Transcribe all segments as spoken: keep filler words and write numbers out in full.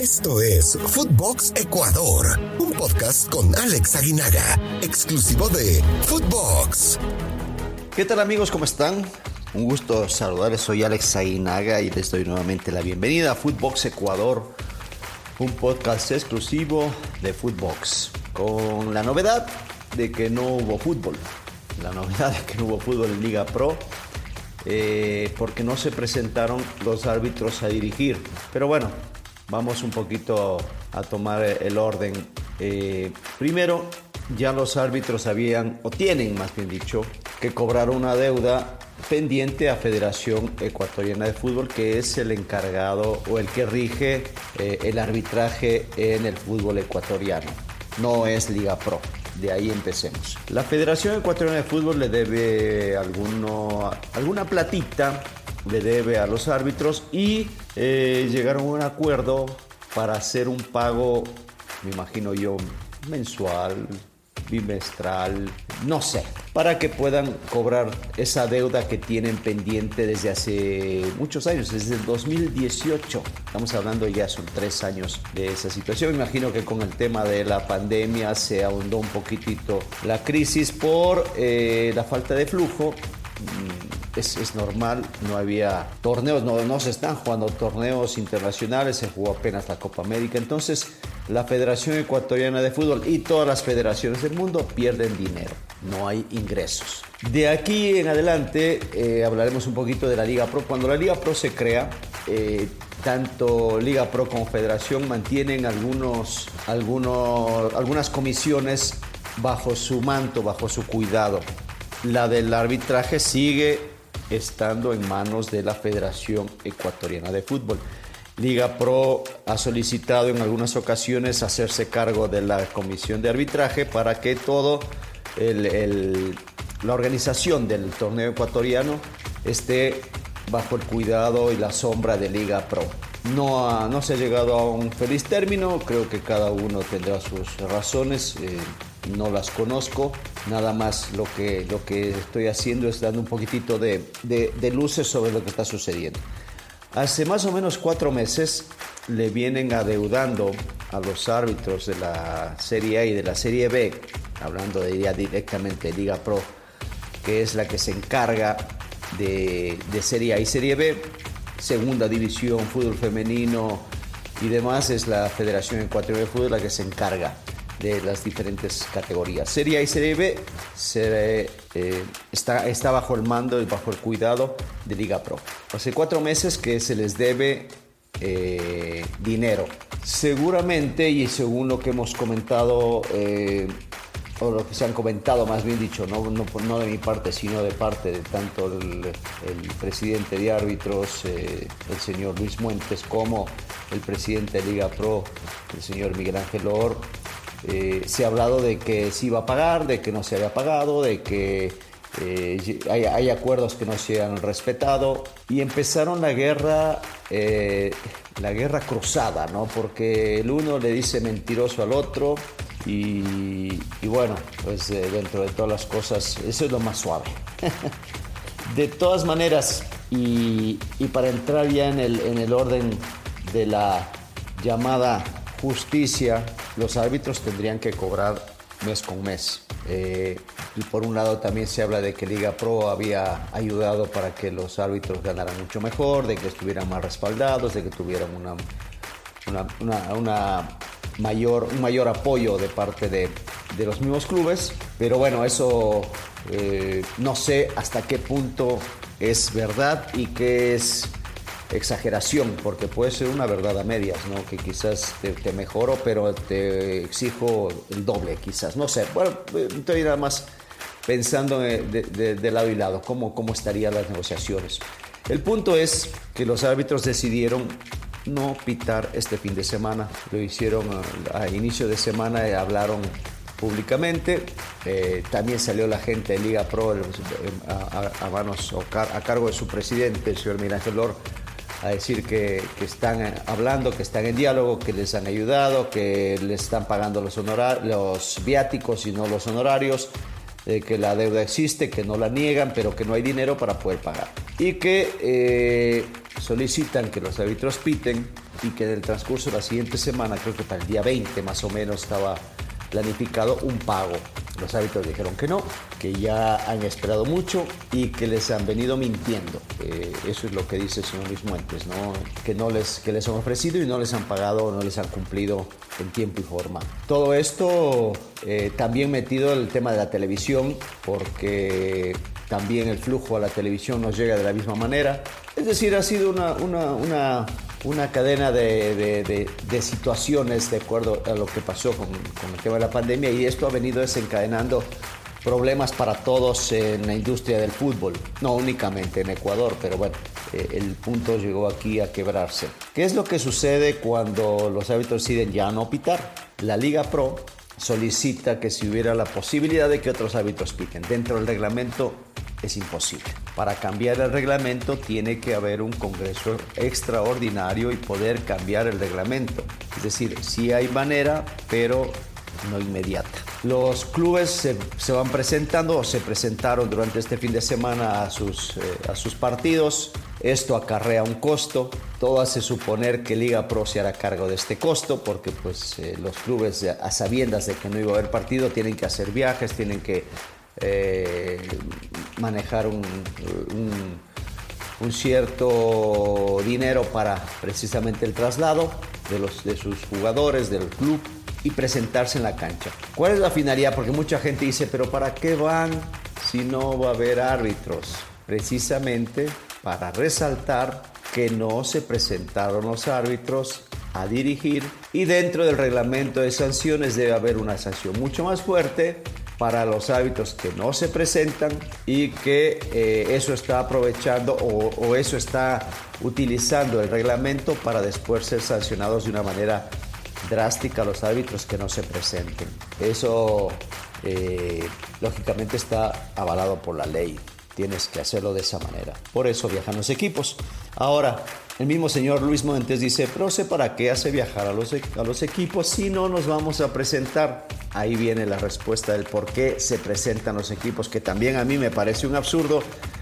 Esto es Footbox Ecuador, un podcast con Alex Aguinaga, exclusivo de Footbox. ¿Qué tal amigos? ¿Cómo están? Un gusto saludarles, soy Alex Aguinaga y les doy nuevamente la bienvenida a Footbox Ecuador, un podcast exclusivo de Footbox, con la novedad de que no hubo fútbol, la novedad de que no hubo fútbol en Liga Pro, eh, porque no se presentaron los árbitros a dirigir, pero bueno, vamos un poquito a tomar el orden. Eh, primero, ya los árbitros habían, o tienen más bien dicho, que cobrar una deuda pendiente a Federación Ecuatoriana de Fútbol, que es el encargado o el que rige eh, el arbitraje en el fútbol ecuatoriano. No es Liga Pro. De ahí empecemos. La Federación Ecuatoriana de Fútbol le debe alguno, alguna platita, le debe a los árbitros y eh, llegaron a un acuerdo para hacer un pago, me imagino yo, mensual, bimestral, no sé, para que puedan cobrar esa deuda que tienen pendiente desde hace muchos años, desde el dos mil dieciocho. Estamos hablando ya, son tres años de esa situación. Me imagino que con el tema de la pandemia se ahondó un poquitito la crisis por eh, la falta de flujo. Es, es normal, no había torneos, no, no se están jugando torneos internacionales, se jugó apenas la Copa América. Entonces la Federación Ecuatoriana de Fútbol y todas las federaciones del mundo pierden dinero, no hay ingresos. De aquí en adelante eh, hablaremos un poquito de la Liga Pro. Cuando la Liga Pro se crea, eh, tanto Liga Pro como Federación mantienen algunos, algunos, algunas comisiones bajo su manto, bajo su cuidado. La del arbitraje sigue estando en manos de la Federación Ecuatoriana de Fútbol. Liga Pro ha solicitado en algunas ocasiones hacerse cargo de la comisión de arbitraje para que todo el, el, la organización del torneo ecuatoriano esté bajo el cuidado y la sombra de Liga Pro. No, ha, no se ha llegado a un feliz término, creo que cada uno tendrá sus razones, eh, no las conozco, nada más lo que, lo que estoy haciendo es dando un poquitito de, de, de luces sobre lo que está sucediendo. Hace más o menos cuatro meses le vienen adeudando a los árbitros de la Serie A y de la Serie B, hablando de ya directamente de Liga Pro, que es la que se encarga de, de Serie A y Serie B, segunda división, fútbol femenino y demás, es la Federación Ecuatoriana de Fútbol la que se encarga de las diferentes categorías. Serie A y Serie B se, eh, está, está bajo el mando y bajo el cuidado de Liga Pro. Hace cuatro meses que se les debe eh, dinero. Seguramente, y según lo que hemos comentado, eh, o lo que se han comentado más bien dicho, no, no, no de mi parte, sino de parte de tanto el, el presidente de árbitros, eh, el señor Luis Muentes, como el presidente de Liga Pro, el señor Miguel Ángel Or. Eh, se ha hablado de que se iba a pagar, de que no se había pagado, de que eh, hay, hay acuerdos que no se han respetado y empezaron la guerra, eh, la guerra cruzada, ¿no? Porque el uno le dice mentiroso al otro y, y bueno, pues eh, dentro de todas las cosas, eso es lo más suave. De todas maneras, y, y para entrar ya en el, en el orden de la llamada justicia, los árbitros tendrían que cobrar mes con mes. Eh, y por un lado también se habla de que Liga Pro había ayudado para que los árbitros ganaran mucho mejor, de que estuvieran más respaldados, de que tuvieran una, una, una, una mayor, un mayor apoyo de parte de, de los mismos clubes. Pero bueno, eso eh, no sé hasta qué punto es verdad y qué es exageración, porque puede ser una verdad a medias, ¿no? Que quizás te, te mejoro, pero te exijo el doble, quizás, no sé. Bueno, estoy nada más pensando de, de, de lado y lado, cómo, cómo estarían las negociaciones. El punto es que los árbitros decidieron no pitar este fin de semana. Lo hicieron a, a inicio de semana, eh, hablaron públicamente. Eh, también salió la gente de Liga Pro a, a, a manos o car, a cargo de su presidente, el señor Miguel Ángel Or, a decir que, que están hablando, que están en diálogo, que les han ayudado, que les están pagando los, honorar los viáticos y no los honorarios, eh, que la deuda existe, que no la niegan, pero que no hay dinero para poder pagar. Y que eh, solicitan que los árbitros piten y que en el transcurso de la siguiente semana, creo que para el día veinte más o menos, estaba planificado un pago. Los árbitros dijeron que no, que ya han esperado mucho y que les han venido mintiendo. Eh, eso es lo que dice el señor Luis Muentes, ¿no? Que, no les, que les han ofrecido y no les han pagado, no les han cumplido en tiempo y forma. Todo esto eh, también metido en el tema de la televisión, porque también el flujo a la televisión nos llega de la misma manera. Es decir, ha sido una, una, una, una cadena de, de, de, de situaciones de acuerdo a lo que pasó con, con el tema de la pandemia, y esto ha venido desencadenando problemas para todos en la industria del fútbol, no únicamente en Ecuador, pero bueno, eh, el punto llegó aquí a quebrarse. ¿Qué es lo que sucede cuando los árbitros deciden ya no pitar? La Liga Pro solicita que si hubiera la posibilidad de que otros árbitros piten. Dentro del reglamento es imposible. Para cambiar el reglamento tiene que haber un congreso extraordinario y poder cambiar el reglamento. Es decir, sí hay manera, pero no inmediata. Los clubes se, se van presentando o se presentaron durante este fin de semana a sus, eh, a sus partidos. Esto acarrea un costo. Todo hace suponer que Liga Pro se hará cargo de este costo, porque pues, eh, los clubes, a sabiendas de que no iba a haber partido, tienen que hacer viajes, tienen que eh, manejar un, un, un cierto dinero para precisamente el traslado de, los, de sus jugadores, del club, y presentarse en la cancha. ¿Cuál es la finalidad? Porque mucha gente dice, pero ¿para qué van si no va a haber árbitros? Precisamente para resaltar que no se presentaron los árbitros a dirigir, y dentro del reglamento de sanciones debe haber una sanción mucho más fuerte para los árbitros que no se presentan y que eh, eso está aprovechando o, o eso está utilizando el reglamento para después ser sancionados de una manera drástica a los árbitros que no se presenten. Eso eh, lógicamente está avalado por la ley. Tienes que hacerlo de esa manera. Por eso viajan los equipos. Ahora, el mismo señor Luis Montes dice, pero sé para qué hace viajar a los, a los equipos si no nos vamos a presentar. Ahí viene la respuesta del por qué se presentan los equipos, que también a mí me parece un absurdo,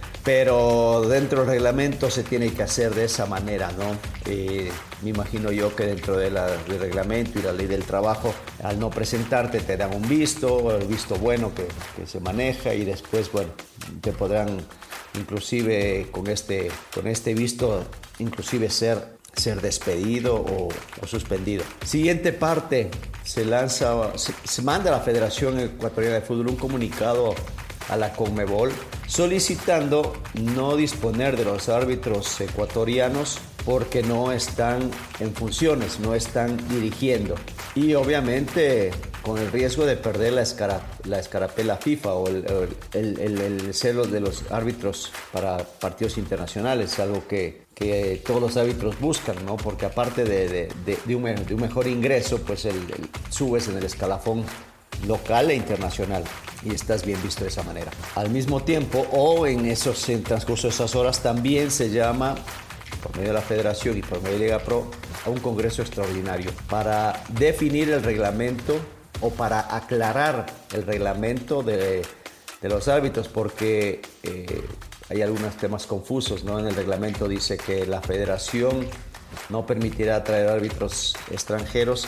pero dentro del reglamento se tiene que hacer de esa manera, ¿no? Eh, me imagino yo que dentro de la, del reglamento y la ley del trabajo, al no presentarte te dan un visto, el visto bueno que, que se maneja, y después, bueno, te podrán inclusive con este, con este visto, inclusive ser, ser despedido o, o suspendido. Siguiente parte, se lanza, se, se manda a la Federación Ecuatoriana de Fútbol un comunicado a la Conmebol solicitando no disponer de los árbitros ecuatorianos porque no están en funciones, no están dirigiendo, y obviamente con el riesgo de perder la, escara, la escarapela FIFA o el, el, el, el celo de los árbitros para partidos internacionales, algo que, que todos los árbitros buscan, ¿no? Porque aparte de, de, de, de, un, de un mejor ingreso, pues el, el, subes en el escalafón local e internacional y estás bien visto de esa manera. Al mismo tiempo, o en esos en transcurso de esas horas, también se llama, por medio de la Federación y por medio de Liga Pro, a un congreso extraordinario para definir el reglamento o para aclarar el reglamento de, de los árbitros, porque eh, hay algunos temas confusos, ¿no? En el reglamento dice que la Federación no permitirá traer árbitros extranjeros,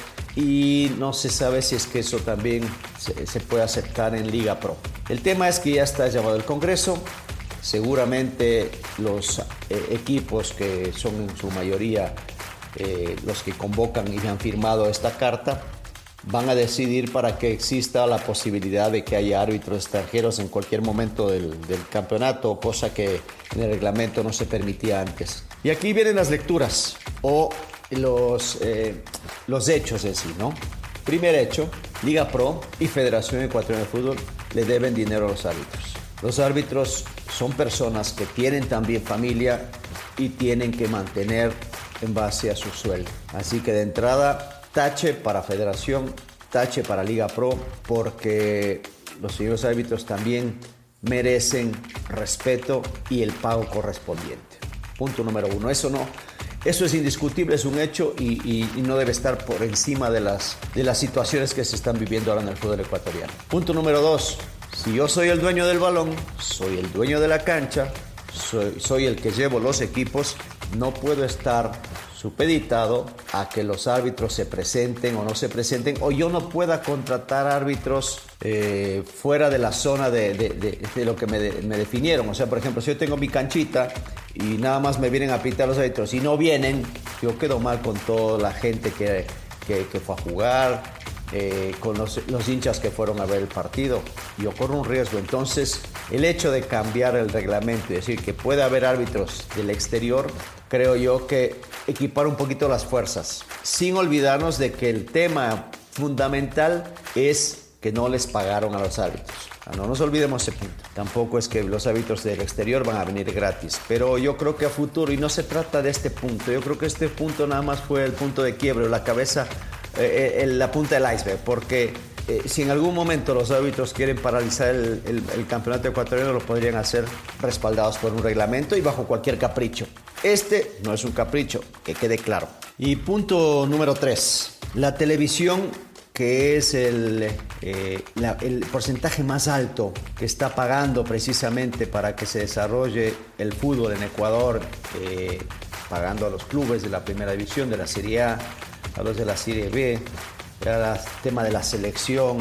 y no se sabe si es que eso también se, se puede aceptar en Liga Pro. El tema es que ya está llamado el Congreso. Seguramente los eh, equipos, que son en su mayoría eh, los que convocan y han firmado esta carta, van a decidir para que exista la posibilidad de que haya árbitros extranjeros en cualquier momento del, del campeonato, cosa que en el reglamento no se permitía antes. Y aquí vienen las lecturas o los, eh, los hechos en sí, ¿no? Primer hecho, Liga Pro y Federación Ecuatoriana de Fútbol le deben dinero a los árbitros. Los árbitros son personas que tienen también familia y tienen que mantener en base a su sueldo. Así que de entrada, tache para Federación, tache para Liga Pro, porque los señores árbitros también merecen respeto y el pago correspondiente. Punto número uno. Eso no, eso es indiscutible, es un hecho, y, y, y no debe estar por encima de las, de las situaciones que se están viviendo ahora en el fútbol ecuatoriano. Punto número dos. Si yo soy el dueño del balón, soy el dueño de la cancha, soy, soy el que llevo los equipos, no puedo estar supeditado a que los árbitros se presenten o no se presenten, o yo no pueda contratar árbitros eh, fuera de la zona de, de, de, de lo que me, de, me definieron. O sea, por ejemplo, si yo tengo mi canchita y nada más me vienen a pitar los árbitros y no vienen, yo quedo mal con toda la gente que, que, que fue a jugar, eh, con los, los hinchas que fueron a ver el partido, y yo corro un riesgo. Entonces, el hecho de cambiar el reglamento y decir que puede haber árbitros del exterior, creo yo que equipar un poquito las fuerzas, sin olvidarnos de que el tema fundamental es que no les pagaron a los árbitros. No nos olvidemos ese punto. Tampoco es que los árbitros del exterior van a venir gratis, pero yo creo que a futuro, y no se trata de este punto, yo creo que este punto nada más fue el punto de quiebre, la cabeza, eh, eh, la punta del iceberg, porque eh, si en algún momento los árbitros quieren paralizar el, el, el campeonato ecuatoriano, lo podrían hacer respaldados por un reglamento y bajo cualquier capricho. Este no es un capricho, que quede claro. Y punto número tres, la televisión, que es el, eh, la, el porcentaje más alto que está pagando precisamente para que se desarrolle el fútbol en Ecuador, eh, pagando a los clubes de la primera división, de la Serie A, a los de la Serie B, al tema de la selección,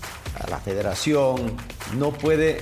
a la federación, no puede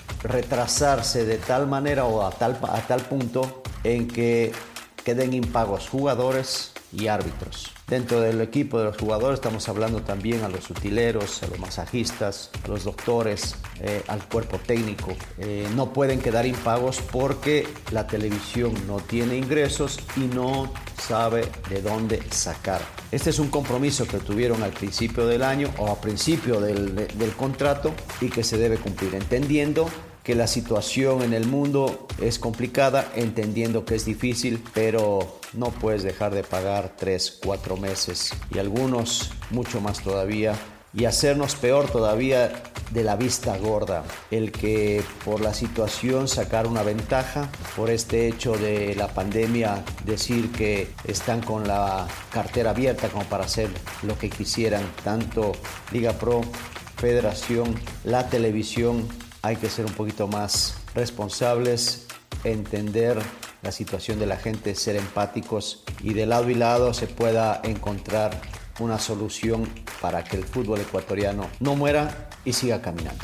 retrasarse de tal manera o a tal, a tal punto en que queden impagos jugadores y árbitros. Dentro del equipo de los jugadores estamos hablando también a los utileros, a los masajistas, a los doctores, eh, al cuerpo técnico. Eh, no pueden quedar impagos porque la televisión no tiene ingresos y no sabe de dónde sacar. Este es un compromiso que tuvieron al principio del año o a principio del, de, del contrato, y que se debe cumplir, entendiendo que la situación en el mundo es complicada, entendiendo que es difícil, pero no puedes dejar de pagar tres, cuatro meses y algunos mucho más todavía, y hacernos peor todavía de la vista gorda, el que por la situación sacar una ventaja, por este hecho de la pandemia decir que están con la cartera abierta como para hacer lo que quisieran, tanto Liga Pro, Federación, la televisión. Hay que ser un poquito más responsables, entender la situación de la gente, ser empáticos, y de lado y lado se pueda encontrar una solución para que el fútbol ecuatoriano no muera y siga caminando.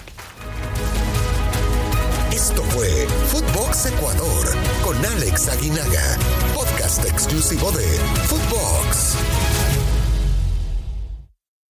Esto fue Footbox Ecuador con Alex Aguinaga, podcast exclusivo de Footbox.